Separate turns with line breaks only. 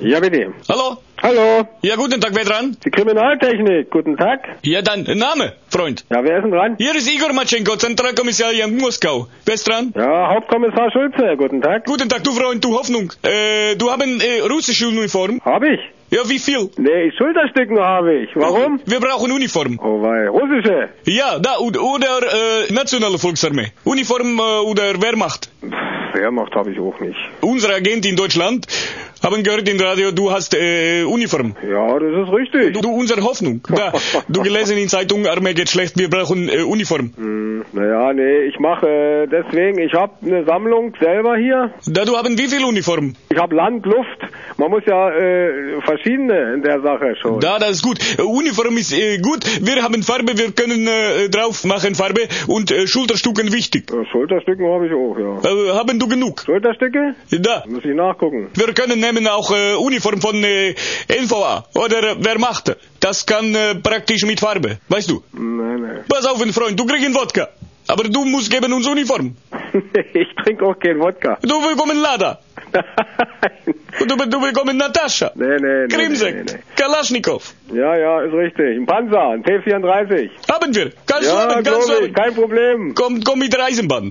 Ja, bitte.
Hallo?
Hallo,
Ja, guten Tag, wer dran?
die Kriminaltechnik, guten Tag.
Ja, dann, Name, Freund.
Ja, wer ist denn dran?
Hier ist Igor Matschenko, Zentralkommissariat Moskau. Wer ist dran?
Ja, Hauptkommissar Schulze, guten Tag.
Guten Tag, du Freund, du Hoffnung. Du haben russische Uniform?
Hab ich?
Ja, wie viel?
Nee, Schulterstücken habe ich. Warum?
Wir brauchen Uniform.
Oh wei, russische.
Ja, da, oder nationale Volksarmee. Uniform oder Wehrmacht.
Wehrmacht habe ich auch nicht.
Unsere Agenten in Deutschland haben gehört im Radio, du hast Uniform.
Ja, das ist richtig.
Du, unsere Hoffnung. Da, du gelesen in Zeitung, Armee geht schlecht, wir brauchen Uniform.
Naja, nee, ich mache deswegen, ich habe eine Sammlung selber hier.
Da, du haben wie viel Uniform?
Ich habe Land, Luft. Man muss ja verschiedene in der Sache schon.
Da, das ist gut. Uniform ist gut. Wir haben Farbe, wir können drauf machen Farbe und Schulterstücken wichtig.
Schulterstücken habe ich auch, ja.
Haben du genug?
Schulterstücke?
Da.
Muss ich nachgucken.
Wir können nehmen auch Uniform von NVA oder Wehrmacht. Das kann praktisch mit Farbe, weißt du?
Nee.
Pass auf, mein Freund, du kriegst einen Wodka. Aber du musst geben uns Uniform.
Ich trinke auch keinen Wodka.
Du bekommst Lada. Und du bekommst Natascha.
Nee.
Krimsekt. Kalaschnikow.
Ja, ist richtig. Ein Panzer, ein T-34.
Haben wir. Kannst du
Ja,
haben, kannst du
glaube
haben.
ich, kein Problem.
Komm mit der Eisenbahn.